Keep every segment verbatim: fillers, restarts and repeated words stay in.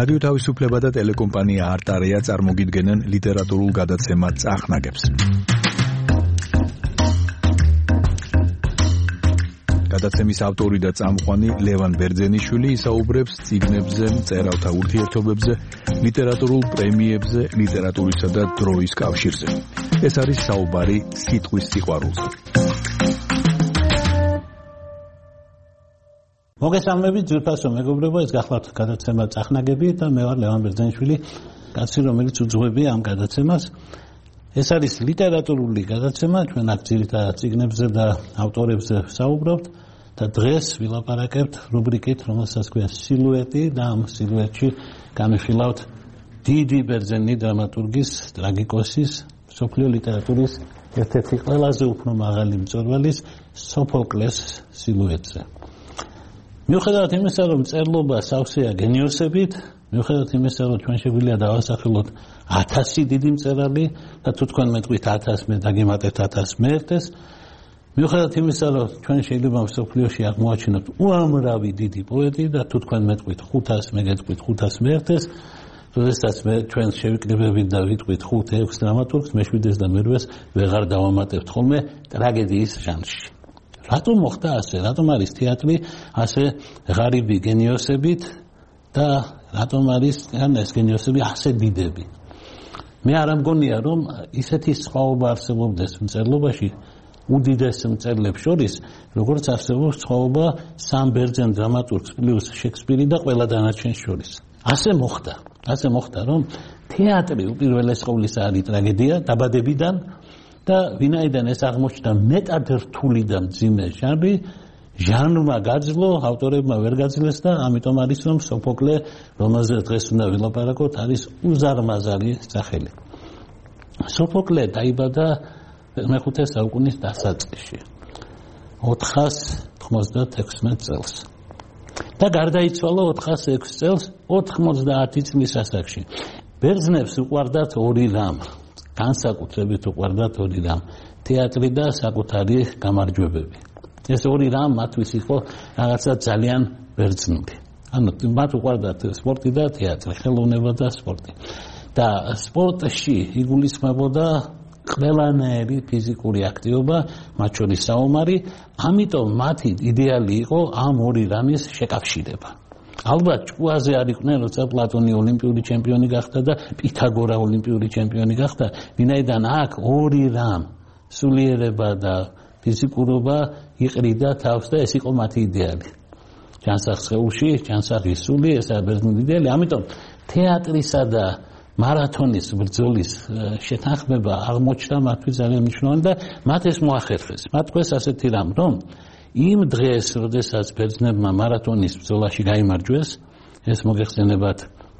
რადიო თავისუფლება და ტელეკომპანია არტარია წარმოგიდგენენ ლიტერატურულ გადაცემა წახნაგებს. გადაცემის ავტორი და წამყვანი ლევან ბერძენიშვილი ისაუბრებს წიგნებზე, მწერალთა ურთიერთობებზე, ლიტერატურულ პრემიებზე, ლიტერატურისა და დროის კავშირზე. ეს არის საუბარი სიტყვის სიყვარულზე. მოგესალმებით ძვირფასო მეგობრებო, ეს გახლავთ გადაცემა წახნაგები და მე ვარ ლევან ბერძენიშვილი, კაცი რომელიც უძღვებია ამ გადაცემას. ეს არის ლიტერატურული გადაცემა, ჩვენ აქ ძირითადად წიგნებზე და ავტორებზე ვსაუბრობთ და დღეს ვილაპარაკებთ რუბრიკით, რომელსაც ქვია სილუეტი და ამ სილუეტში განვიხილავთ დიდი ბერძენი დრამატურგის, ტრაგიკოსის, მსოფლიო ლიტერატურის ერთ-ერთი ყველაზე უფრო მაღალი მწვერვალის სოფოკლეს სილუეტზე. მიუხედავად იმისა, რომ წერლობა სავსეა გენიოსებით, მიუხედავად იმისა, რომ ჩვენ შეგვიძლია დავასახელოთ ათასი დიდი მწერალი და თუ თქვენ მეტყვით ათას, მე დაგემატებთ ათას მეერთეს, მიუხედავად იმისა, რომ ჩვენ შეიძლება მსოფლიოში აღმოაჩინოთ უამრავი დიდი პოეტი და თუ თქვენ მეტყვით ხუთას, მე გეტყვით ხუთას მეერთეს, როდესაც მე ჩვენ შევიკრიბებით და ვიტყვით ხუთ ექვს დრამატურგს, მეშვიდეს და მერვეს ვეღარ დავამატებთ ხოლმე ტრაგედიის ჟანრში. რატომ მოხდა ასე? რატომ არის თეატრი ასე ღარიბი გენიოსებით და რატომ არის ან ეს გენიოსები ასე დიდები? მე არ ამგონია, რომ ისეთი სხვაობა არსებობდეს მწერლობაში უდიდეს მწერლებს შორის, როგორც არსებობს სხვაობა სამ ბერძენ დრამატურგს პლუს შექსპირი და ყველა დანარჩენს შორის. ასე მოხდა. ასე მოხდა, რომ თეატრი უპირველეს ყოვლისა არის ტრაგედია დაბადებიდან და ვინაიდან ეს აღმოჩნდა მეტად რთული და მძიმე ჟანრი, ჟანრმა გაძლო, ავტორებმა ვერ გაძლეს და ამიტომ არის რომ სოფოკლე, რომელზეც დღეს უნდა ვილაპარაკოთ, არის უზარმაზარი სახელი. სოფოკლე დაიბადა მეხუთე საუკუნის დასაწყისში, ოთხას თხმოცდათექვსმეტ წელს. და გარდაიცვალა ოთხას ექვს წელს, ოთხმოცდაათი წლის ასაკში. ბერძნებს უყვარდათ ორი რამ. განსაკუთრებით უყვარდათ ორი რამ: თეატრი და საკუთარი გამარჯვებები. ეს ორი რამ მათთვის იყო რაღაცა ძალიან ბერძნული. ანუ მათ უყვარდათ სპორტი და თეატრი, ხელოვნება და სპორტი. და სპორტში იგულისხმებოდა ყველანაირი ფიზიკური აქტივობა, მათ შორის საომარი, ამიტომ მათი იდეალი იყო ამ ორი რამის შეკავშირება. ალბათ ჭკუაზე არ იყვნენ, როცა პლატონი ოლიმპიური ჩემპიონი გახდა და პითაგორა ოლიმპიური ჩემპიონი გახდა, ვინაიდან აქ ორი რამ, სულიერება და ფიზიკურობა იყრიდა თავს და ეს იყო მათი იდეალი. ჯანსაღ სხეულში, ჯანსაღი სული, ესაა ბერძნული იდეალი, ამიტომ თეატრისა და მარათონის ბრძოლის შეთანხმება აღმოჩნდა მათთვის ძალიან მნიშვნელოვანი და მათ ეს მოახერხეს. მათ თქვეს ასეთი რამ, რომ იმ დღეს, როდესაც ბერძნებმა მარათონის ბრძოლაში გაიმარჯვეს, ეს მოგეხსენებათ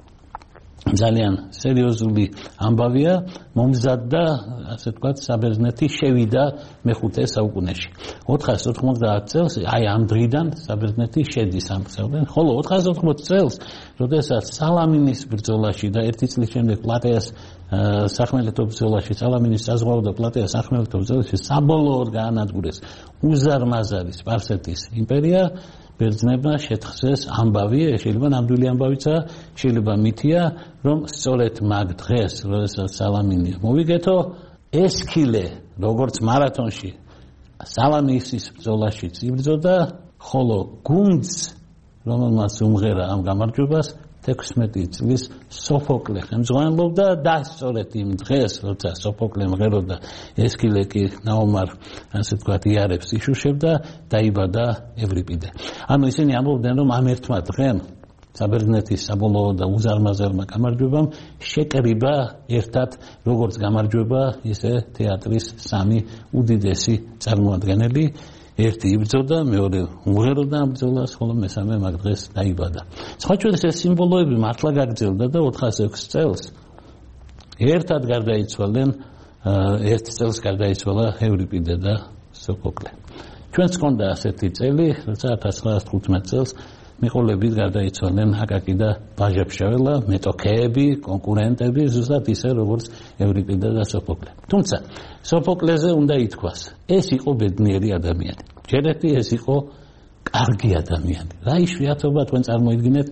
ძალიან სერიოზული ამბავია, მომზადდა, ასე ვთქვათ, საბერძნეთი შევიდა მეხუთე საუკუნეში. ოთხას ოთხმოცდაათ წელს, აი ამ დღიდან საბერძნეთი შედის ამ საუკუნეში, ხოლო ოთხას ოთხმოცდაათ წელს, როდესაც სალამინის ბრძოლაში და ერთი წლის შემდეგ პლატეას სახმელეთო ბრძოლაში, სალამინის საზღვაო და პლატეას სახმელეთო ბრძოლაში საბოლოოდ გაანადგურეს უზარმაზარი სპარსეთის იმპერია. ბერძნებმა შეთხზეს ამბავი, შეიძლება ნამდვილი ამბავიცა, შეიძლება მითია, რომ სწორედ მაგ დღეს, როდესაც სალამინი მოვიგეთო, ესქილე, როგორც მარათონში, სალამისის ბრძოლაშიც იბრძოდა, ხოლო გუნდს, რომელმაც უმღერა ამ გამარჯვებას, თექვსმეტი წლის სოფოკლე ხელმძღვანელობდა და სწორედ იმ დღეს, როცა სოფოკლე მღეროდა, ესქილე კი ნაომარ, ასე ვთქვათ, იარებს იშუშებდა, დაიბადა ევრიპიდე. ანუ ისინი ამბობდნენ, რომ ამ ერთმა დღემ საბერძნეთის საბოლოო და უზარმაზარმა გამარჯვებამ შეკრიბა ერთად როგორც გამარჯვება, ისე თეატრის სამი უდიდესი წარმოადგენელი. ერთი იბრძოდა, მეორე უმღეროდა ამ ბრძოლას, ხოლო მესამე მაგ დღეს დაიბადა. სხვა შორის ეს სიმბოლოები მართლა გაგრძელდა და ოთხას ექვს წელს ერთად გარდაიცვალნენ, ერთ წელს გარდაიცვალა ევრიპიდე და სოფოკლე. ჩვენც ჰქონდა ასეთი წელი, როცა ათას ცხრაას თხუთმეტ წელს მიყოლებით გარდაიცვალნენ აკაკი და ბაჟაფშაველა, მეტოქეები, კონკურენტები, ზუსტად ისე როგორც ევრიპიდე და სოფოკლე. თუმცა სოფოკლეზე უნდა ითქვას, ეს იყო ბედნიერი ადამიანი. ჯერ ერთი ეს იყო კარგი ადამიანი. რა იშვიათობა თქვენ წარმოიდგინეთ,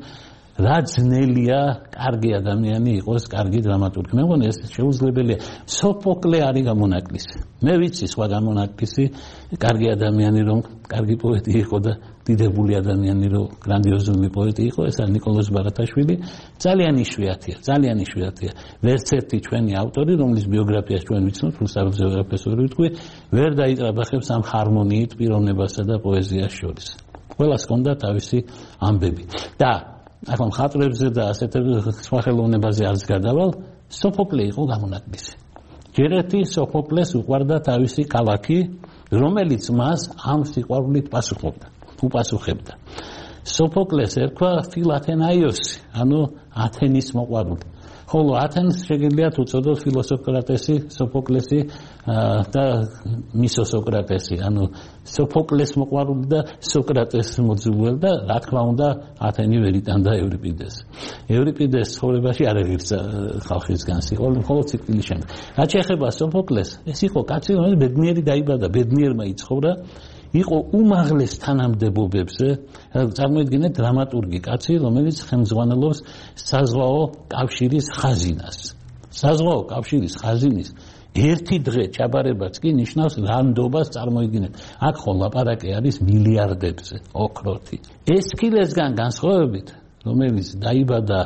რა ძნელია კარგი ადამიანი იყოს, კარგი დრამატურგი. მე მგონი ეს შეუძლებელია. სოფოკლე არის გამონაკლისი. მე ვიცი სხვა გამონაკლისი, კარგი ადამიანი რომ კარგი პოეტი იყო და დიდებული ადამიანი რომ გრანდიოზული პოეტი იყო, ეს არის ნიკოლოზ ბარათაშვილი. ძალიან იშვიათია, ძალიან იშვიათია. ვერც ერთი ჩვენი ავტორი, რომლის ბიოგრაფიას ჩვენ ვიცნობთ, რუსთავის პროფესორი ვიტყვი, ვერ დაიტრაბახებს ამ ჰარმონიით პიროვნებასა და პოეზიას შორის. ყველას ჰქონდა თავისი ამბები. და ახლა მხატვრებზე და ასეთ სხვა ხელოვნებაზე არც გადავალ, სოფოკლე იყო გამონაკლისი. ჯერ ერთი სოფოკლეს უყვარდა თავისი ქალაქი, რომელიც მას ამ სიყვარულით პასუხობდა, უპასუხებდა. სოფოკლეს ერქვა ფილათენაიოსი, ანუ ათენის მოყვარული. ხოლო ათენს შეგიძლიათ უწოდოთ ფილოსოკრატესი, სოფოკლესი და მისოსოკრატესი, ანუ სოფოკლეს მოყვარული და სოკრატეს მოძულველი და რა თქმა უნდა ათენი ვერ იტანდა ევრიპიდეს. ევრიპიდეს ცხოვრებაში არ ეღირსა ხალხისგან სიყვარული, მხოლოდ სიკვდილის შემდეგ. რაც შეეხება სოფოკლეს, ეს იყო კაცი, რომელიც ბედნიერი დაიბადა, ბედნიერმა იცხოვრა, იყო უმაღლეს თანამდებობებზე, წარმოიდგინეთ დრამატურგი კაცი, რომელიც ხელმძღვანელობს საზღვაო კავშირის ხაზინას. საზღვაო კავშირის ხაზინის ერთი დღე ჩაბარებაც კი ნიშნავს რანდობას, წარმოიდგინეთ. აქ ხო ლაპარაკი არის მილიარდებზე, ოქროთი. ესქილესგან განსხვავებით, რომელიც დაიბადა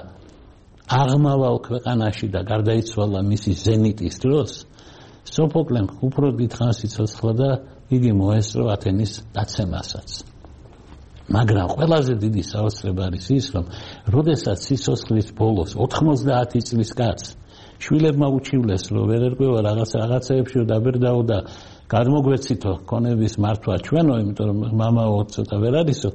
აღმავალ ქვეყანაში და გარდაიცვალა მისი ზენიტის დროს, სოფოკლემ უფრო დიდხანს იცოცხლა და იგი მოესწრო ათენის დაცემასაც. მაგრამ ყველაზე დიდი საოცრება არის ის, რომ როდესაც სიცოცხლის ბოლოს ოთხმოცდაათი წლის კაცს შვილებმა უჩივლეს, რომ ვერ ერკვევა რაღაც რაღაცეებში დაბერდაო და გადმოგვეცითო ქონების მართვა ჩვენო, იმიტომ რომ მამაო ცოტა ვერ არისო.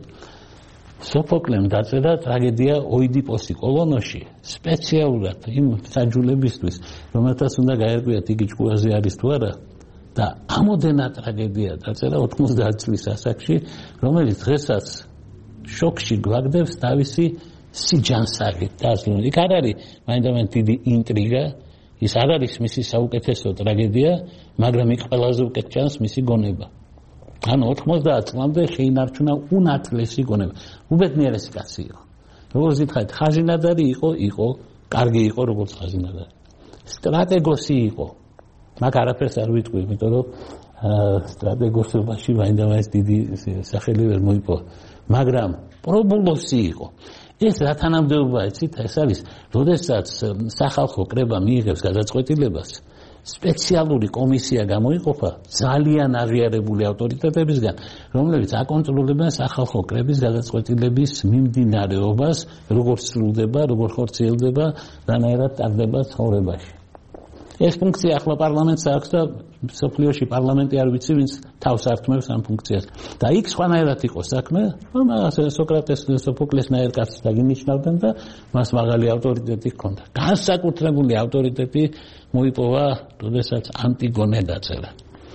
სოფოკლემ დაწერა ტრაგედია ოიდიპოსი კოლონოში სპეციალურად იმ საჯულებისთვის, რომელთაც უნდა გაერკვიათ იგი ჭკუაზე არის თუ არა. და ამოდენა ტრაგედია დაწერა ოთხმოცდაათი წლის ასაკში, რომელიც დღესაც შოქში გვაგდებს თავისი სიჯანსაღით. იქ არ არის მაინდამაინც დიდი ინტრიგა, ის არ არის მისი საუკეთესო ტრაგედია, მაგრამ იქ ყველაზე უკეთ ჩანს მისი გონება. ანუ ოთხმოცდაათ წლამდე შეინარჩუნა უნათლესი გონება. უბედნიერესი კაცი იყო. როგორც ითხრათ, ხაზინადარი იყო, იყო, კარგი იყო როგორც ხაზინადარი. სტრატეგოსი იყო. მაგ არაფერს არ ვიტყვი, იმიტომ რომ სტრატეგოსობაში მაინდამაინც დიდი სახელი ვერ მოიპოვა. მაგრამ პრობულოსი იყო. ეს რა თანამდებობაა, იცით, ეს არის, როდესაც სახალხო კრება მიიღებს გადაწყვეტილებას, სპეციალური კომისია გამოიყოფა ძალიან აღიარებული ავტორიტეტებისგან, რომლებიც აკონტროლებენ სახალხო კრების გადაწყვეტილების მიმდინარეობას, როგორ სრულდება, როგორ ხორციელდება, რანაირად ტარდება ცხოვრებაში. ეს ფუნქცია ახლა პარლამენტს აქვს და სოფლიოში პარლამენტი არ ვიცი, ვინც თავს ართმევს ამ ფუნქციას. და იქ სხვანაირად იყო საქმე, რომ სოკრატეს, სოფოკლესნაირ კაცს დაგინიშნავდნენ და მას მაღალი ავტორიტეტი ჰქონდა. განსაკუთრებული ავტორიტეტი მოიპოვა, როდესაც ანტიგონე დაწერა.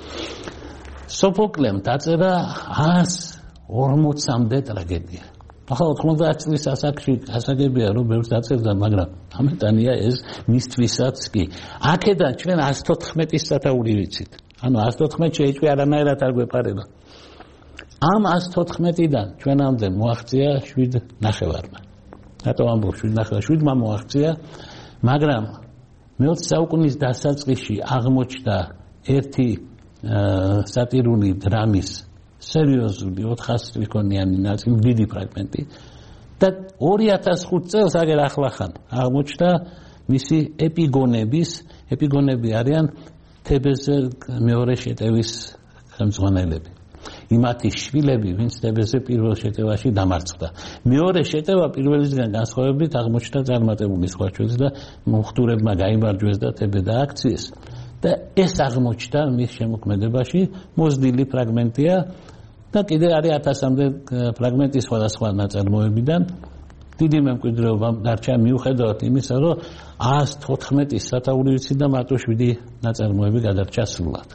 სოფოკლემ დაწერა ასს ორმოცამდე ტრაგედია. ახლა ოთხმოცდაათი წლის ასაკში ასაგებია, რომ ბევრს დაწერდა, მაგრამ ამეტანია ეს მისთვისაც კი. აქედან ჩვენ ასს თოთხმეტის სათაური ვიცით. ანუ ასს თოთხმეტი შეიჭვი არანაირად არ გვეპარება. ამ ასს თოთხმეტიდან ჩვენამდე მოაღწია შვიდ ნახევარმა. რატო ამბობ შვიდ ნახევარ? შვიდმა მოაღწია, მაგრამ მეოცე საუკუნის დასაწყისში აღმოჩნდა ერთი სატირული დრამის სერიოზული ოთხასწლიკონიანი ნაწილი, დიდი ფრაგმენტი და ორი ათას ხუთი წელს აგერ ახლახან აღმოჩნდა მისი ეპიგონების, ეპიგონები არიან თებეზე მეორე შეტევის ხელმძღვანელები. იმათი შვილები, ვინც თებეზე პირველ შეტევაში დამარცხდა. მეორე შეტევა პირველისგან განსხვავებით აღმოჩნდა წარმატებული სხვა ჩვენს და მოხდურებმა გაიმარჯვეს და თებე დააქციეს. და ეს აღმოჩნდა მის შემოქმედებაში, მოზრდილი ფრაგმენტია და კიდე არის ათასამდე ფრაგმენტი სხვადასხვა ნაწარმოებიდან. დიდი მემკვიდრეობა დარჩა მიუხედავად იმისა, რომ ასს თოთხმეტის სათაური ვიცი და მარტო შვიდი ნაწარმოები გადარჩა სრულად.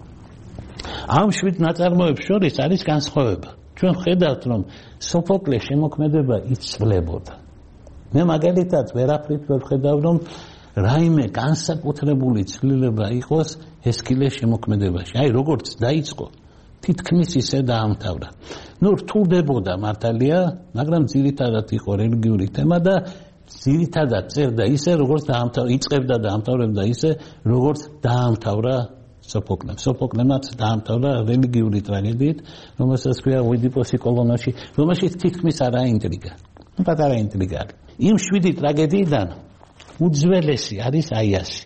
ამ შვიდ ნაწარმოებს შორის არის განსხვავება. ჩვენ ხედავთ, რომ სოფოკლეს შემოქმედება იცვლებოდა. მე მაგალითად ვერაფრით ვერ ხედავ, რომ რაიმე განსაკუთრებული ცვლილება იყოს ესქილეს შემოქმედებაში. აი, როგორც დაიწყო, თითქმის ისე დაამთავრა. ნუ რთულდებოდა მართალია, მაგრამ ძირითადად იყო რელიგიური თემა და ძირითადად წერდა ისე, როგორც დაამთავრა, იწყებდა და ამთავრებდა ისე, როგორც დაამთავრა სოფოკლემ. სოფოკლემაც დაამთავრა რელიგიური ტრაგედიით, რომელსაც ქვია ოიდიპოსი კოლონოში, რომელშიც თითქმის არაა ინტრიგა. ნუ პატარა ინტრიგა არის. იმ შვიდი ტრაგედიიდან უძველესი არის აიასი.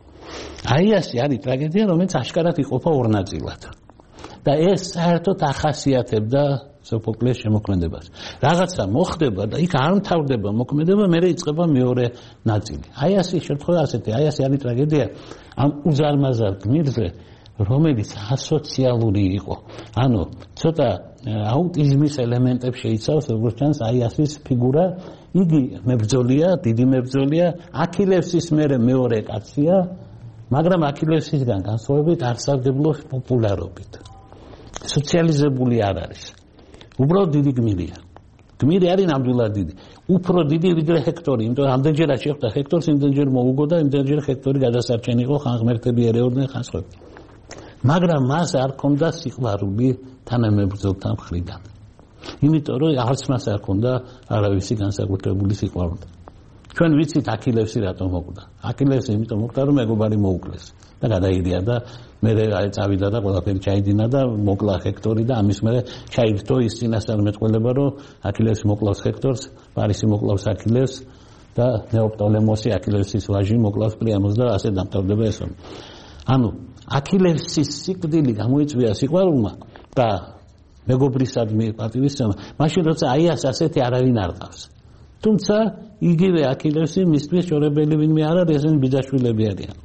აიასი არის ტრაგედია, რომელიც აშკარად იყოფა ორ ნაწილად. და ეს საერთოდ ახასიათებდა სოფოკლეს შემოქმედებას. რაღაცა მოხდება და იქ არ მთავრდება მოქმედება, მერე იწყება მეორე ნაწილი. აიასი შემთხვევა ასეთი, აიასი არის ტრაგედია ამ უზარმაზარ გმირზე, რომელიც ასოციალური იყო. ანუ ცოტა აუტიზმის ელემენტებს შეიცავს, როგორც ჩანს აიასის ფიგურა. იგი მებრძოლია, დიდი მებრძოლია, აქილევსის მერე მეორე კაცია, მაგრამ აქილევსისგან განსხვავებით არ სარგებლობს პოპულარობით. სოციალიზებული არ არის. უბრალოდ დიდი გმირია. გმირი არის ნამდვილად დიდი. უფრო დიდი ვიდრე ჰექტორი, იმიტომ რომ ამდენჯერაც შეხვდა ჰექტორს, იმდენჯერ მოუგო და იმდენჯერ ჰექტორი გადასარჩენი იყო, ხან ღმერთები ერეოდნენ, ხან სხვა. მაგრამ მას არ ჰქონდა სიყვარული თანამებრძოლთა მხრიდან. იმიტომ რომ არც მას არ ჰქონდა არავისი განსაკუთრებული სიყვარული. ჩვენ ვიცით აქილევსი რატომ მოკვდა. აქილევსი იმიტომ მოკვდა, რომ მეგობარი მოუკლეს და გადაიდია და მე წავიდა და ყველაფერი ჩაიდინა და მოკლა ჰექტორი და ამის მერე ჩაირთო ის წინასწარმეტყველება, რომ აქილევსი მოკლავს ჰექტორს, პარისი მოკლავს აქილევს და ნეოპტოლემოსი აქილევსის ვაჟი მოკლავს პრიამოს და ასე დამთავრდება ეს ომი. ანუ აქილევსის სიკვდილი გამოიწვია სიყვარულმა და მეგობრისადმი პატივისცემა, მაშინ როცა აიას ასეთი არავინ არ ყავს. თუმცა იგივე აქილევსი მისთვის შორებელი ვინმე არ არის, ესენი ბიძაშვილები არიან.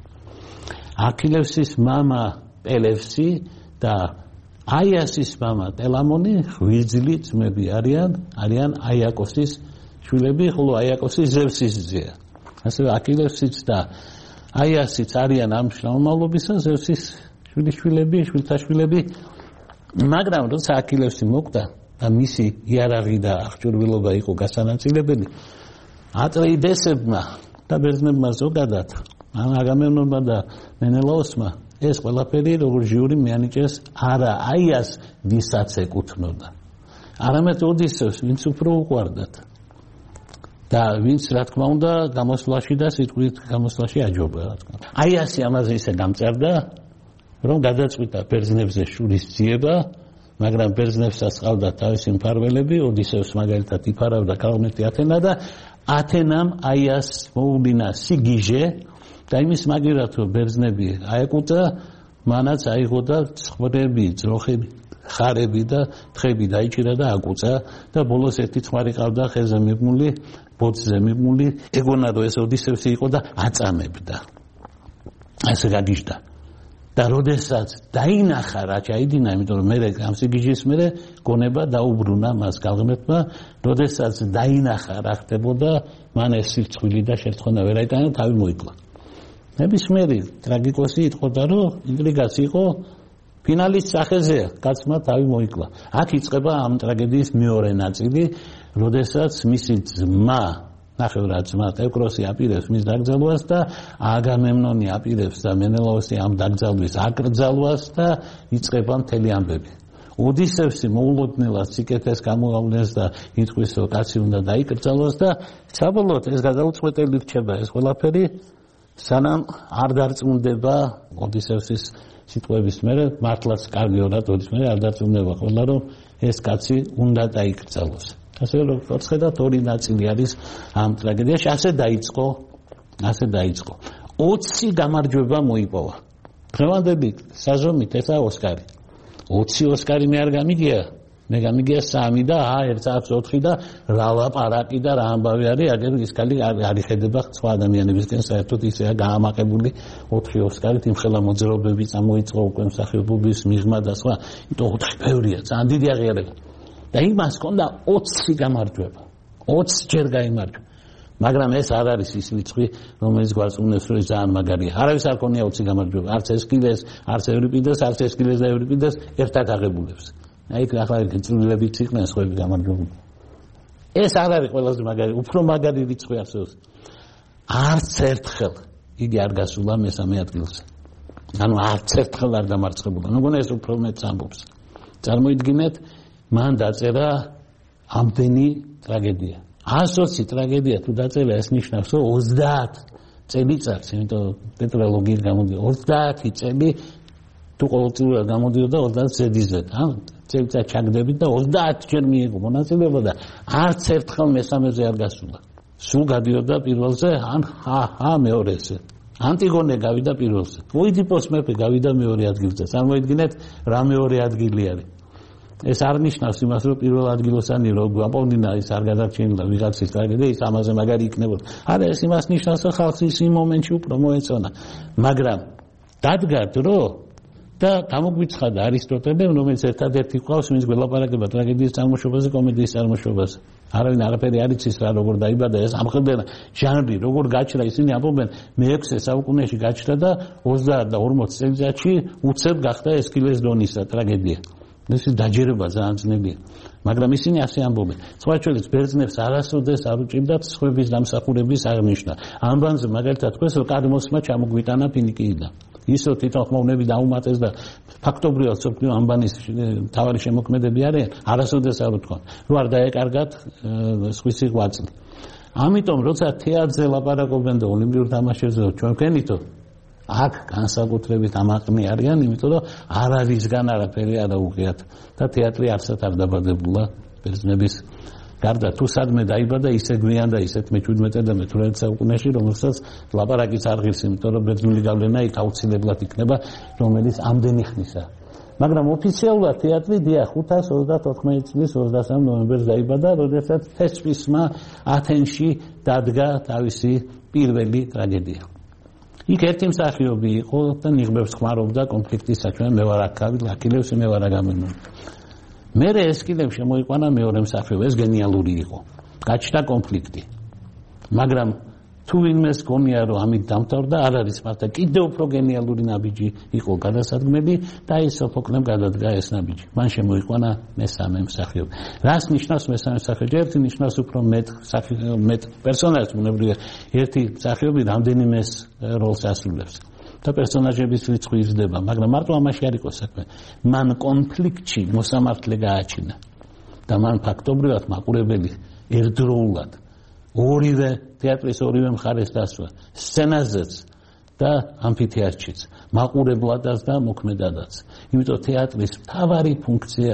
აქილევსის მამა პელევსი და აიასის მამა ტელამონი ღვიძლი ძმები არიან, არიან აიაკოსის შვილები, ხოლო აიაკოსი ზევსის ძეა. ასევე აქილევსიც და აიასიც არიან ამ შრომალობისა, ზევსის შვილიშვილები, შვილთაშვილები, მაგრამ როცა აქილევსი მოკვდა და მისი იარაღი და აღჭურვილობა იყო გასანაწილებელი, ატრეიდესებმა და ბერძნებმა ზოგადად, აგამემნონმა და მენელაოსმა ეს ყველაფერი როგორც ჟიური მიანიჭეს არა აიას, ვისაც ეკუთვნოდა, არამედ ოდისევს, ვინც უფრო უყვარდათ და ვინც რა თქმა უნდა გამოსვლაში და სიტყვით გამოსვლაში აჯობა, რა თქმა უნდა. აიასი ამაზე ისე გამწერდა, რომ გადაწყვიტა ბერძნებზე შურის ძიება, მაგრამ ბერძნებსაც ყავდა თავისი მფარველები, ოდისევს მაგალითად იფარავდა ქალღმერთი ათენა და ათენამ აიას მოუვლინა სიგიჟე და იმის მაგერად რომ ბერძნები აეკუწა, მანაც აიღო და ცხვრები, ძროხები, ხარები და თხები დაიჭირა და აკუწა და ბოლოს ერთი ცხარი ყავდა ხეზე მიბმული, ბოძზე მიბმული, ეგონა რომ ეს ოდისევსი იყო და აწამებდა. ასე გაგიჟდა. და როდესაც დაინახა რა ჩაიდინა, იმიტომ რომ მე ამ სიგიჟის მერე გონება დაუბრუნა მას ქალღმერთმა, როდესაც დაინახა რა ხდებოდა, მან ეს სიცხვილი და შერთხონა ვერ აიტანა, თავი მოიკლა. ნებისმიერი ტრაგიკოსი იტყოდა, რომ ინტრიგაც იყო ფინალის სახეზეა, კაცმა თავი მოიკლა. აქ იწყება ამ ტრაგედიის მეორე ნაწილი, როდესაც მისი ძმა, ნახევრად ძმა ტევკროსი აპირებს მის დაკრძალვას და აგამემნონი აპირებს და მენელაოსი ამ დაკრძალვის აკრძალვას და იწყება მთელი ამბები. ოდისევსი მოულოდნელად სიკეთეს გამოავლენს და იტყვის, რომ კაცი უნდა დაიკრძალოს და საბოლოოდ ეს გადაუწყვეტელი რჩება ეს ყველაფერი, სანამ არ დარწმუნდება ოდისევსის სიტყვების მერე, მართლაც კარგი ორად ოდის მერე არ დარწმუნდება ყველა, რომ ეს კაცი უნდა დაიკრძალოს. ასე რომ ვხედავთ ორი ნაწილი არის ამ ტრაგედიაში, ასე დაიწყო, ასე დაიწყო. ოცი გამარჯვება მოიპოვა. დღევანდელი საზომით ესა ოსკარი. ოცი ოსკარი მე არ გამიგია, მე გამიგია სამი და ა ერთს აქვს ოთხი და რა ლაპარაკი და რა ამბავი არის, აგერ ის ქალი არ იხედება სხვა ადამიანებისგან, საერთოდ ისეა გაამაყებული ოთხი ოსკარით, იმხელა მოძრაობები წამოიწყო უკვე მსახიობობის მიღმა და სხვა, იმიტომ ოთხი ბევრია, ძალიან დიდი აღიარება. და იმას ჰქონდა ოცი გამარჯვება. ოცი ჯერ გაიმარჯვა. მაგრამ ეს არ არის ის რიცხვი, რომელიც გვარწმუნებს, რომ ძალიან მაგარია. არავის არ ქონია ოცი გამარჯვება. არც ესკილეს, არც ევრიპიდეს, არც ესკილეს და ევრიპიდეს ერთად აღებულებს. აი იქ ახლა წვრილებიც იყვნენ სხვები გამარჯვებული. ეს არ არის ყველაზე მაგარი, უფრო მაგარი რიცხვი არსებობს. არც ერთხელ იგი არ გასულა მესამე ადგილზე. ანუ არც ერთხელ არ დამარცხებულა. მეგონა ეს უფრო მეტს ამბობს. წარმოიდგინეთ, მან დაწერა ამდენი ტრაგედია. ასოცი ტრაგედია თუ დაწერა, ეს ნიშნავს, რომ ოცდაათ წელიწადს, იმიტომ ტეტრალოგიით გამოდიოდა ოცდაათი წელი თუ ყოველწლიურად გამოდიოდა ოცდაათ ზედიზზე. წელიწად ჩაგდებით და ოცდაათი ჯერ მიიღო მონაწილეობა და არც ერთხელ მესამეზე არ გასულა. სულ გადიოდა პირველზე, ან ჰა-ჰა მეორეზე. ანტიგონე გავიდა პირველზე. ოიდიპოს მეფე გავიდა მეორე ადგილზე. წარმოიდგინეთ, რა მეორე ადგილი არის. ეს არ ნიშნავს იმას, რომ პირველ ადგილოსანი რო გვაპოვნინა ის არ გადარჩენილა ვიღაცის ტრაგედია, ის ამაზე მაგარი იქნებოდა. არა, ეს იმას ნიშნავს, რომ ხალხს ის იმ მომენტში უფრო მოეწონა. მაგრამ დადგა დრო და გამოგვიცხადა არისტოტელემ, რომელიც ერთადერთი ყავს, ვინც გველაპარაკება ტრაგედიის წარმოშობაზე, კომედიის წარმოშობაზე. არავინ არაფერი არ იცის რა როგორ დაიბადა ეს ამხელდენა ჟანრი როგორ გაჩნდა ისინი ამბობენ მეექვსე საუკუნეში გაჩნდა და ოცდაათ და ორმოც წელიწადში უცებ გახდა ესქილეს დონისა ტრაგედია. ეს დაჯერება ძალიან ძნელია. მაგრამ ისინი ასე ამბობენ. სხვა შორის ბერძნებს არასოდეს არ უჭირდათ სხვების დამსახურების აღნიშვნა. ამბანზე მაგალითად თქვენს რომ კადმოსმა ჩამოგვიტანა ფინიკიიდან. ისო თვითონ ხმოვნები დაუმატეს და ფაქტობრივად სოფლიო ამბანის თავარი შემოქმედები არიან, არასოდეს არ უთქვან, რომ არ დაეკარგათ სხვისი ღვაწლი. ამიტომ როცა თეატრზე ლაპარაკობენ და ოლიმპიურ თამაშებზე ჩვენ ვქენითო, აქ განსაკუთრებით ამაყნი არიან, იმიტომ რომ არ არისგან არაფერი არ აუღიათ და თეატრი არსად არ დაბადებულა ბერძნების გარდა თუ სადმე დაიბადა ისე გვიან და ისეთ მეჩვიდმეტე და მეთვრამეტე საუკუნეში, რომელსაც ლაპარაკიც არ ღირს, იმიტომ რომ ბერძნული გავლენა იქ აუცილებლად იქნება, რომელიც ამდენი ხნისა. მაგრამ ოფიციალურად თეატრი დიახ ხუთას ოცდათოთხმეტი წლის ოცდასამი ნოემბერს დაიბადა, როდესაც თესპისმა ათენში დადგა თავისი პირველი ტრაგედია. იქ ერთი მსახიობი იყო და ნიღბებს ხმარობდა კონფლიქტის საქმე მევარაკავი, ლაკილევს მევარაგამენო. მერე ესკილებს შემოიყვანა მეორე მსახიობი, ეს გენიალური იყო. გაჩნდა კონფლიქტი. მაგრამ თუ ვინმეს გონია რომ ამით დამთავრდა, არ არის მართლა კიდევ უფრო გენიალური ნაბიჯი იყო გადასადგმელი და ის სოფოკლემ გადადგა ეს ნაბიჯი. მან შემოიყვანა მესამე მსახიობი. რას ნიშნავს მესამე მსახიობი? ერთი ნიშნავს უფრო მეტ მეტ პერსონაჟს, ბუნებრივია. ერთი მსახიობი რამდენიმე როლს ასრულებს. და პერსონაჟების რიცხვი იზრდება, მაგრამ მარტო ამაში არ იყო საქმე. მან კონფლიქტში მოსამართლე გააჩინა და მან ფაქტობრივად მაყურებელი ერთდროულად ორივე თეატრის ორივე მხარეს დასვა, სცენაზეც და ამფითეატრშიც, მაყურებლადაც და მოქმედადაც. იმიტომ თეატრის მთავარი ფუნქცია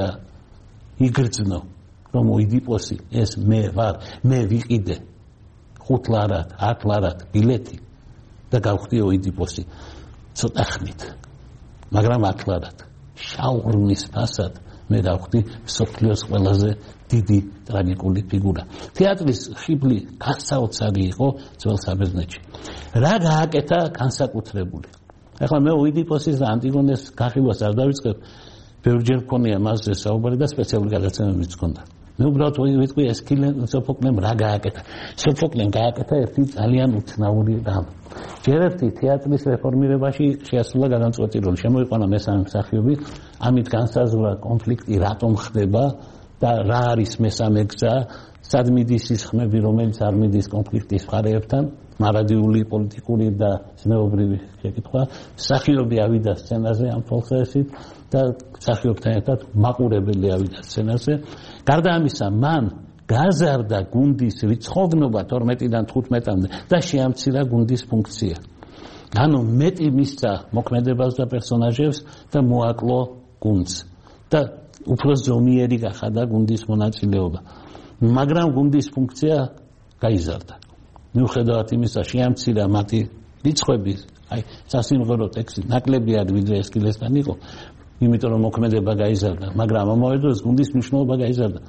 იგრძნო, რომ ოიდიპოსი ეს მე ვარ, მე ვიყიდე ხუთ ლარად, ათ ლარად ბილეთი და გავხდი ოიდიპოსი. ცოტა ხნით, მაგრამ ათლარად შაურმის ფასად მე დავხდი სოფლიოს ყველაზე დიდი ტრაგიკული ფიგურა. თეატრის ხიბლი გასაოცარი იყო ძველ საბერძნეთში. რა გააკეთა განსაკუთრებული? ახლა მე ოიდიპოსის და ანტიგონეს გახილვას არ დავიწყებ, ბევრჯერ მქონია მასზე საუბარი და სპეციალური გადაცემებიც ჰქონდა. მე უბრალოდ ვიტყვი ესქილე სოფოკლემ რა გააკეთა. სოფოკლემ გააკეთა ერთი ძალიან უცნაური რამ. ჯერ ერთი თეატრის რეფორმირებაში შეასრულა გადამწყვეტი როლი. შემოიყვანა მესამე მსახიობი, ამით განსაზღვრა კონფლიქტი რატომ ხდება და რა არის მესამე გზა, სად მიდის ის ხმები, რომელიც არ მიდის კონფლიქტის მხარეებთან, მარადიული პოლიტიკური და ზნეობრივი შეკითხვა. მსახიობი ავიდა სცენაზე ამ ფოლხეესით და მსახიობთან ერთად მაყურებელი ავიდა სცენაზე. გარდა ამისა, მან გაზარდა გუნდის რიცხოვნობა თორმეტიდან თხუთმეტამდე და შეამცირა გუნდის ფუნქცია. ანუ მეტი მისცა მოქმედებას და პერსონაჟებს და მოაკლო გუნდს და უფრო ზომიერი გახადა გუნდის მონაწილეობა. მაგრამ გუნდის ფუნქცია გაიზარდა. მიუხედავად იმისა, შეამცირა მათი რიცხვები, აი სასიმღერო ტექსტი ნაკლები არის ვიდრე ესკილესთან იყო, იმიტომ რომ მოქმედება გაიზარდა, მაგრამ ამავე დროს გუნდის მნიშვნელობა გაიზარდა.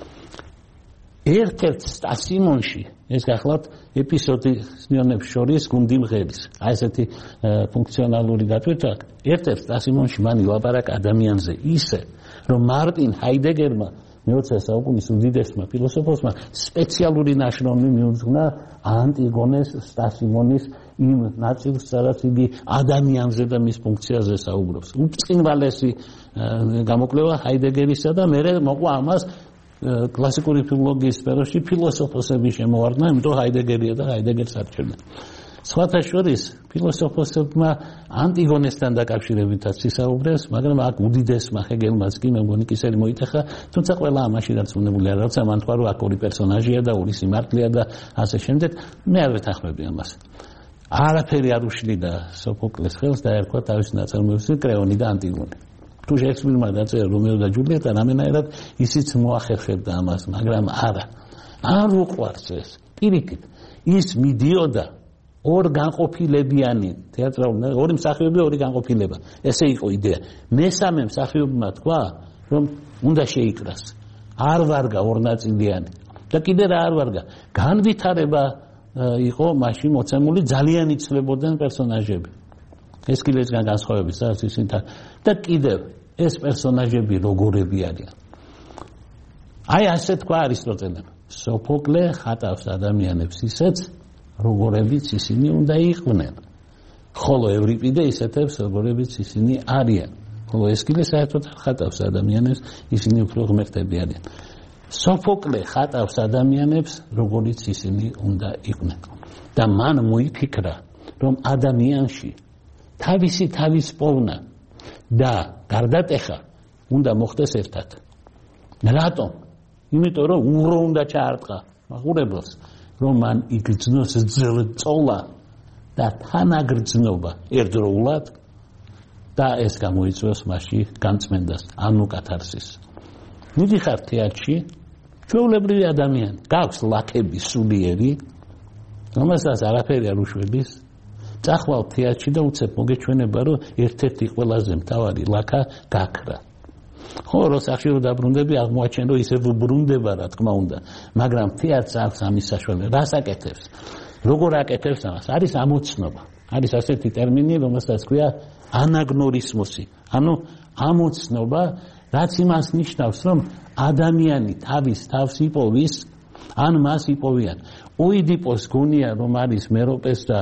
ერთ-ერთ სტასიმონში ეს გახლავთ ეპიზოდი სნიონებს შორის გუნდი მღერის. აი ესეთი ფუნქციონალური დატვირთვა. ერთ-ერთ სტასიმონში მან ილაპარაკა ადამიანზე ისე, რომ მარტინ ჰაიდეგერმა მეოცე საუკუნის უდიდესმა ფილოსოფოსმა სპეციალური ნაშრომი მიუძღვნა ანტიგონეს სტასიმონის იმ ნაწილს, სადაც იგი ადამიანზე და მის ფუნქციაზე საუბრობს. უბრწყინვალესი გამოკვლევა ჰაიდეგერისა და მერე მოყვა ამას კლასიკური ფილოლოგიის სფეროში ფილოსოფოსები შემოვარდნა, იმიტომ ჰაიდეგერია და ჰაიდეგერს არჩევდნენ. სხვათა შორის ფილოსოფოსებმა ანტიგონესთან დაკავშირებითაც ისაუბრეს, მაგრამ აქ უდიდესმა ჰეგელმაც კი მე მგონი კისერი მოიტეხა, თუმცა ყველა ამაში დარწმუნებული არ როცა მან თქვა რომ აქ ორი პერსონაჟია და ორი სიმართლეა და ასე შემდეგ, მე არ ვეთანხმები ამას. არაფერი არ უშლიდა სოფოკლეს ხელს დაერქვა თავის ნაწარმოებში კრეონი და ანტიგონე. თუ შექსპირმა დაწერა რომეო და ჯულიეტა რამენაირად ისიც მოახერხებდა ამას, მაგრამ არა. არ უყვარს ეს. პირიქით, ის მიდიოდა ორ განყოფილებიანი თეატრალური ორი მსახიობი ორი განყოფილება. ესე იყო იდეა. მესამე მსახიობმა თქვა, რომ უნდა შეიკრას. არ ვარგა ორნაწილიანი. და კიდე რა არ ვარგა? განვითარება იყო მაშინ მოცემული ძალიან იცვლებოდნენ პერსონაჟები. ესკილესგან განსხვავებით სასისინთან და კიდევ ეს პერსონაჟები როგორები არიან. აი ასე თქვა არისტოტელემ. სოფოკლე ხატავს ადამიანებს ისეც, როგორებიც ისინი უნდა იყვნენ. ხოლო ევრიპიდე ისეთებს, როგორებიც ისინი არიან. ხოლო ესკილე საერთოდ არ ხატავს ადამიანებს, ისინი უფრო ღმერთები არიან. სოფოკლე ხატავს ადამიანებს, როგორიც ისინი უნდა იყვნენ. და მან მოიფიქრა, რომ ადამიანში თავისი თავის პოვნა და გარდატეხა უნდა მოხდეს ერთად. რატომ? იმიტომ რომ ურო უნდა ჩაარტყა მაყურებელს, რომ მან იგრძნოს ძრწოლა და თანაგრძნობა ერთდროულად და ეს გამოიწვევს მასში განწმენდას, ანუ კათარსისს. მიდიხარ თეატრში, ჩვეულებრივი ადამიანი, გაქვს ლაქები სულიერი, რომელსაც არაფერი არ უშვების, წახვალ თეატრში და უცებ მოგეჩვენება, რომ ერთ-ერთი ყველაზე მთავარი ლაქა გაქრა. ხო, რო სახში რო დაბრუნდები, აღმოაჩენ, რომ ისე ვუბრუნდება, რა თქმა უნდა, მაგრამ თეატრს აქვს ამის საშუალება. რას აკეთებს? როგორ აკეთებს ამას? არის ამოცნობა. არის ასეთი ტერმინი, რომელსაც ქვია ანაგნორისმოსი. ანუ ამოცნობა, რაც იმას ნიშნავს, რომ ადამიანი თავის თავს იპოვის, ან მას იპოვიან. ოიდიპოს გონია, რომ არის მეროპეს და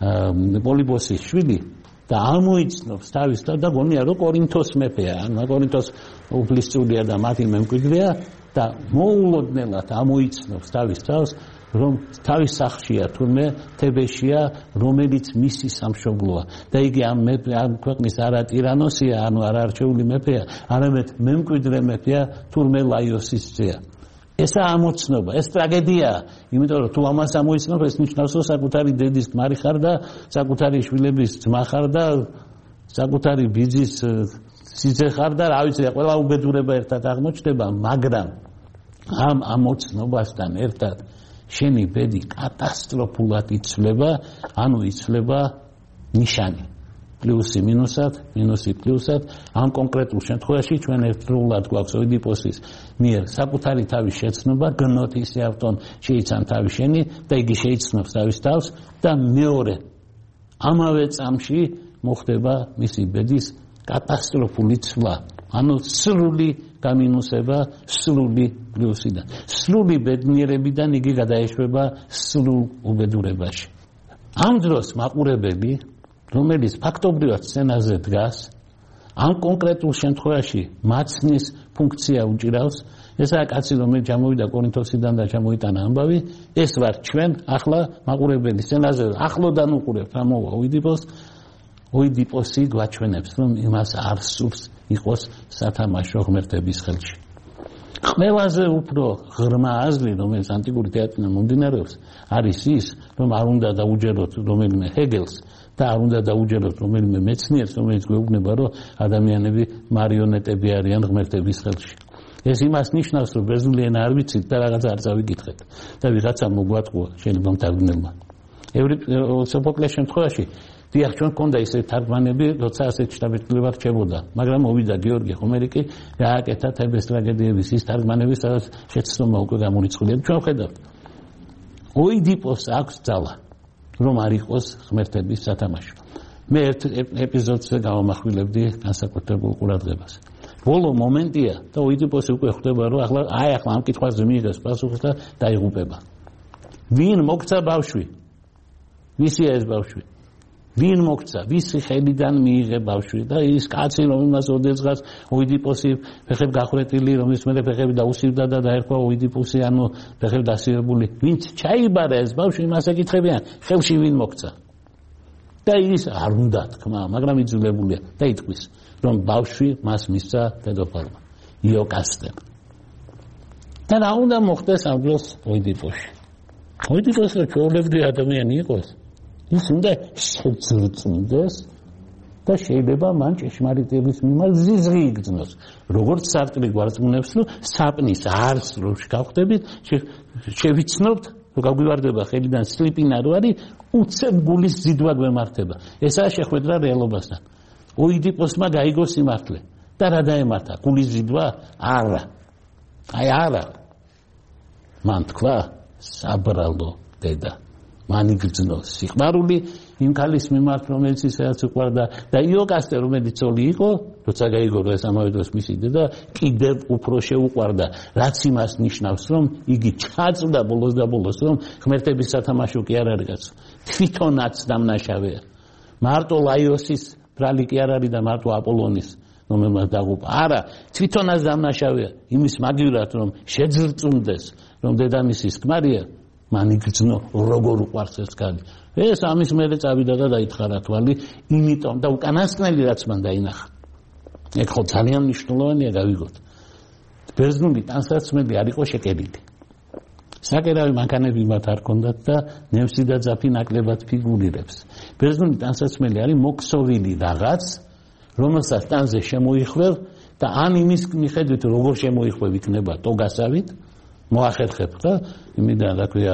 პოლიბოსის შვილი და ამოიცნობს თავის თავს და გონია, რომ კორინთოს მეფეა, ან კორინთოს უფლისწულია და მათი მემკვიდრეა და მოულოდნელად ამოიცნობს თავის თავს, რომ თავის სახლშია თურმე თებეშია, რომელიც მისი სამშობლოა და იგი ამ ამ ქვეყნის არა ტირანოსია, ანუ არა არჩეული მეფეა, არამედ მემკვიდრე მეფეა თურმე ლაიოსის ძეა. ესა ამოცნობა, ეს ტრაგედია, იმიტომ რომ თუ ამას ამოიცნობ, ეს ნიშნავს, რომ საკუთარი დედის ქმარი ხარ და საკუთარი შვილების ძმა ხარ და საკუთარი ბიძის სიძე ხარ და რა ვიცი, ყველა უბედურება ერთად აღმოჩნდება, მაგრამ ამ ამოცნობასთან ერთად შენი ბედი კატასტროფულად იცვლება, ანუ იცვლება ნიშანი. პლუსი მინუსად, მინუსი პლუსად, ამ კონკრეტულ შემთხვევაში ჩვენ ერთდროულად გვაქვს ოიდიპოსის მიერ საკუთარი თავის შეცნობა, გნოთის ავტონ შეიცან თავის შენი და იგი შეიცნობს თავის თავს და მეორე ამავე წამში მოხდება მისი ბედის კატასტროფული ცვლა, ანუ სრული გამინუსება სრული პლუსიდან. სრული ბედნიერებიდან იგი გადაეშვება სრულ უბედურებაში. ამ დროს მაყურებელი, რომელიც ფაქტობრივად სცენაზე დგას, ამ კონკრეტულ შემთხვევაში მაცნის ფუნქცია უჭირავს, ესაა კაცი, რომელიც ჩამოვიდა კორინთოსიდან და ჩამოიტანა ამბავი, ეს ვარ ჩვენ, ახლა მაყურებელი სცენაზე ახლოდან უყურებთ, რა მოვა ოიდიპოს, ოიდიპოსი გვაჩვენებს, რომ იმას არ სურს იყოს სათამაშო ღმერთების ხელში. ყველაზე უფრო ღრმა აზრი, რომელიც ანტიკური თეატრიდან მომდინარეობს, არის ის, რომ არ უნდა დაუჯეროთ რომელიმე ჰეგელს და არ უნდა დაუჯეროთ რომელიმე მეცნიერს, რომელიც გვეუბნება, რომ ადამიანები მარიონეტები არიან ღმერთების ხელში. ეს იმას ნიშნავს, რომ ბერძნული ენა არ ვიცით და რაღაცა არ წავიკითხეთ და ვიღაცა მოგვატყუა შეიძლება მთარგმნელმა. სოფოკლეს შემთხვევაში დიახ, ჩვენ გქონდა ისეთი თარგმანები, როცა ასეთ შთაბეჭდილება რჩებოდა, მაგრამ მოვიდა გიორგი ხომერიკი, გააკეთა თებეს ტრაგედიების ის თარგმანები, სადაც შეცდომა უკვე გამორიცხულია. ჩვენ ვხედავთ, ოიდიპოს აქვს ძალა, რომ არ იყოს ღმერთების სათამაშო. მე ერთ ეპიზოდზე გავამახვილებდი განსაკუთრებულ ყურადღებას. ბოლო მომენტია და ოიდიპოსი უკვე ხვდება, რომ ახლა აი ახლა ამ კითხვაზე მიიღეს პასუხს და დაიღუპება. ვინ მოგცა ბავშვი? ვისია ეს ბავშვი? ვინ მოგცა? ვისი ხელიდან მიიღე ბავშვი? და ის კაცი, რომელმაც ოდესღაც ოიდიპოსი ფეხები გახრეტილი, რომლის მერე ფეხები დაუსირდა და დაერქვა ოიდიპოსი, ანუ ფეხები დასირებული, ვინც ჩაიბარა ეს ბავშვი, იმას ეკითხებიან, ხელში ვინ მოგცა? და ის არ უნდა თქმა, მაგრამ იძულებულია და იტყვის, რომ ბავშვი მას მისცა დედოფალმა იოკასტემ. და რა უნდა მოხდეს ამ დროს ოიდიპოსში? ოიდიპოსი რომ ჩვეულებრივი ადამიანი იყოს, ის უნდა შეძრწმდეს და შეიძლება მან ჭეშმარიტების მიმართ ზიზღი იგრძნოს. როგორც სარტრი გვარწმუნებს, რომ საპნის არს რო გავხდებით, შევიცნობთ, რომ გაგვივარდება ხელიდან სლიპინა რო არის, უცებ გულის ზიდვა გვემართება. ესაა შეხვედრა რეალობასთან. ოიდიპოსმა გაიგო სიმართლე და რა დაემართა? გულის ზიდვა? არა. აი არა. მან თქვა, საბრალო დედა, მან იგრძნო სიყვარული იმ ქალის მიმართ, რომელიც ისაც უყვარდა და იოკასტე, რომელიც ძოლი იყო, როცა გაიგო, რომ ეს ამავე დროს მისი დედა კიდევ უფრო შეუყვარდა, რაც იმას ნიშნავს, რომ იგი ჩაწვდა ბოლოს და ბოლოს, რომ ღმერთების სათამაშო კი არ არის კაცო, თვითონაც დამნაშავეა. მარტო ლაიოსის ბრალი კი არ არის და მარტო აპოლონის, რომელმაც დაღუპა. არა, თვითონაც დამნაშავეა, იმის მაგივრად, რომ შეძრწმდეს, რომ დედამისის ქმარია, მან იგრძნო როგორ უყვარს ეს ქალი. ეს ამის მერე წავიდა და დაითხარა თვალი, იმიტომ და უკანასკნელი რაც მან დაინახა. ეგ ხო ძალიან მნიშვნელოვანია გავიგოთ. ბერძნული ტანსაცმელი არ იყო შეკერილი. საკერავი მანქანები მათ არ ჰქონდათ და ნემსი და ძაფი ნაკლებად ფიგურირებს. ბერძნული ტანსაცმელი არის მოქსოვილი რაღაც, რომელსაც ტანზე შემოიხვევ და ან იმის მიხედვით როგორ შემოიხვევ იქნება ტოგასავით, მოახერხებ და იმიდან რა ქვია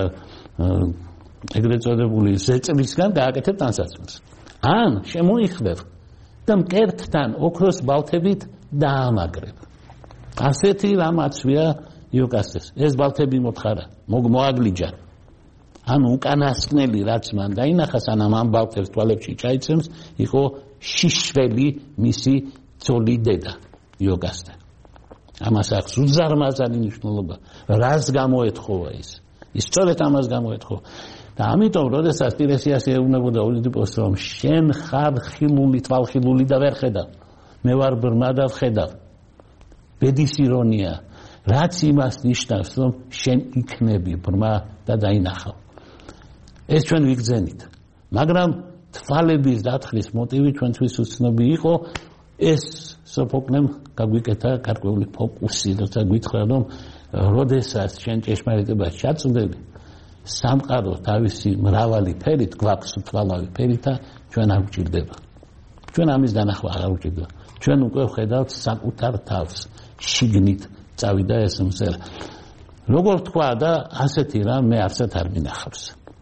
ეგრეთ წოდებული ზეწრისგან გააკეთებ ტანსაცმელს. ან შემოიხვევ და მკერდთან ოქროს ბალთებით დაამაგრებ. ასეთი რამ აცვია იოკასტეს. ეს ბალთები მოთხარა, მოაგლიჯა. ანუ უკანასკნელი რაც მან დაინახა, სანამ ამ ბალთებს თვალებში ჩაიცემს, იყო შიშველი მისი ძოლი დედა იოკასტე. ამას აქვს უზარმაზარი მნიშვნელობა. რას გამოეთხოვა ის? ის სწორედ ამას გამოეთხოვა. და ამიტომ, როდესაც ტირესიას ეუბნებოდა ოიდიპოსს, რომ შენ ხარ ხილული, თვალხილული და ვერ ხედავ. მე ვარ ბრმა და ვხედავ. ბედის ირონია, რაც იმას ნიშნავს, რომ შენ იქნები ბრმა და დაინახავ. ეს ჩვენ ვიგრძენით. მაგრამ თვალების დათხრის მოტივი ჩვენთვის უცნობი იყო. ეს სოფოკლემ გაგვიკეთა გარკვეული ფოკუსი, როცა გითხრა, რომ როდესაც შენ ჭეშმარიტებას ჩაწვდები, სამყარო თავისი მრავალი ფერით, გვაქვს თვალავი ფერითა, ჩვენ არ გვჭირდება. ჩვენ ამის დანახვა აღარ გვჭირდება. ჩვენ უკვე ვხედავთ საკუთარ თავს, შიგნით წავიდა ეს მზერა. როგორ თქვა და ასეთი რამ მე არცად არ მინახავს.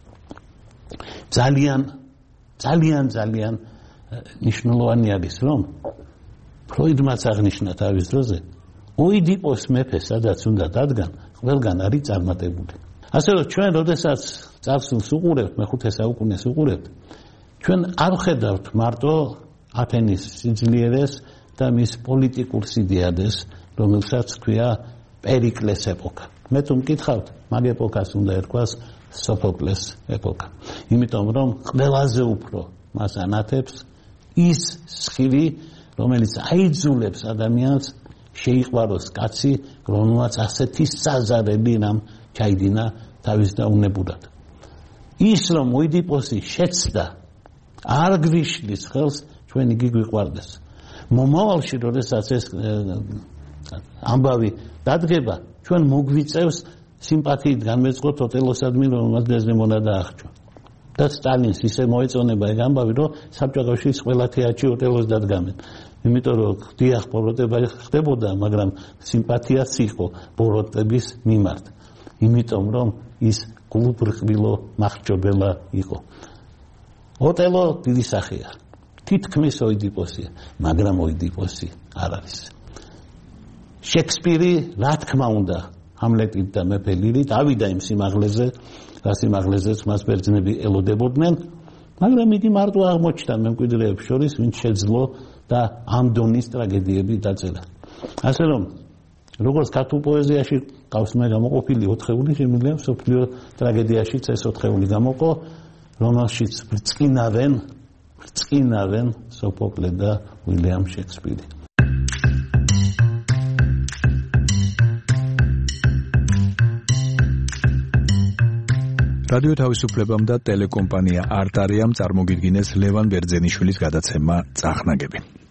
ძალიან, ძალიან, ძალიან მნიშვნელოვანი არის, რომ ფროიდმაც აღნიშნა თავის დროზე, ოიდიპოს მეფე სადაც უნდა დადგან, ყველგან არის წარმატებული. ასე რომ ჩვენ როდესაც წარსულს უყურებთ, მეხუთე საუკუნეს უყურებთ, ჩვენ არ ვხედავთ მარტო ათენის სიძლიერეს და მის პოლიტიკურ სიდიადეს, რომელსაც ქვია პერიკლეს ეპოქა. მე თუ მკითხავთ, მაგ ეპოქას უნდა ერქვას სოფოკლეს ეპოქა. იმიტომ რომ ყველაზე უფრო მას ანათებს ის სხივი, რომელიც აიძულებს ადამიანს შეიყვაროს კაცი, რომელმაც ასეთი საზარელი რამ ჩაიდინა თავის დაუნებურად. ის რომ ოიდიპოსი შეცდა არ გვიშლის ხელს, ჩვენ იგი გვიყვარდეს. მომავალში, როდესაც ეს ამბავი დადგება, ჩვენ მოგვიწევს სიმპათიით განმეწყოთ ოტელოსადმი, რომელმაც დეზდემონა დაახჭვა. და სტალინს ისე მოეწონება ეგ ამბავი, რომ საბჭოთა კავშირის ყველა თეატრში ოტელოს დადგამენ. იმიტომ რომ დიახ, ბოროტება ხდებოდა, მაგრამ სიმპათიაც იყო ბოროტების მიმართ. იმიტომ რომ ის გულუბრყვილო მახრჩობელა იყო. ოტელო დიდი სახეა. თითქმის ოიდიპოსია, მაგრამ ოიდიპოსი არ არის. შექსპირი, რა თქმა უნდა, ჰამლეტით და მეფე ლირით ავიდა იმ სიმაღლეზე, რა სიმაღლეზეც მას ბერძნები ელოდებოდნენ, მაგრამ იგი მარტო აღმოჩნდა მემკვიდრეებს შორის, ვინც შეძლო და ამ დონის ტრაგედიები დაწერა. ასე რომ, როგორც ქართულ პოეზიაში ყავს მე გამოყოფილი ოთხეული, შემიძლია მსოფლიო ტრაგედიაშიც ეს ოთხეული გამოყო, რომელშიც ბრწყინავენ, ბრწყინავენ სოფოკლე და უილიამ შექსპირი. რადიო თავისუფლებამ და ტელეკომპანია არტარიამ წარმოგიდგინეს ლევან ბერძენიშვილის გადაცემა წახნაგები.